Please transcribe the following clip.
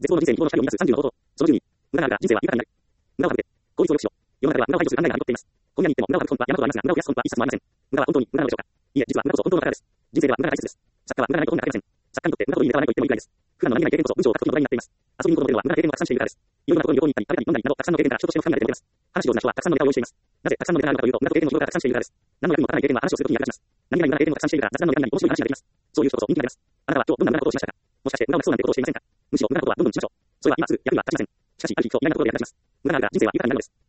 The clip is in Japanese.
絶望の人生に希望の光を見出す30のこと。その10に、無駄があるが人生は豊かになる。無駄を省く。効率を良くしろ。世の中では無駄を排除する考えがはびこっています。こんなに言っても無駄を省く本は山ほどありますが、無駄を増やす本は一冊もありません。無駄は本当に無駄なのでしょうか。いいえ、実は無駄こそ本当の宝です。人生では無駄が大切です。作家は無駄がないことにはありません。作家にとって無駄というネタはないと言ってもいいくらいです。普段の何気ない経験こそ文章を書くときの無駄になっています。遊びに行くことの無駄は無駄な経験を拡散しているからです。いろいろなところに旅行に行ったり、食べたり飲んだりなど、たくさんの経験から人としての深みが出ています。話を上手な人はたくさんのネタを用意しています。なぜたくさんのネタがあるのかというと、無駄と経験の疲労が拡散しているからです。何の役にも立たない経験は話をするときに役立ちます。何気ない無駄な経験を拡散しているから雑談のネタに面白い話ができます。そういう人こそ人気が出ます。あなたは今日どんな無駄なことをしましたか。もしかして無駄をなくそうなんてことをしていませんか。むしろ無駄なことはどんどんしましょう。それは今すぐ役には立ちません。しかし、ある日、今日意外なところで役立ちます。無駄があるが人生は豊かになるのです。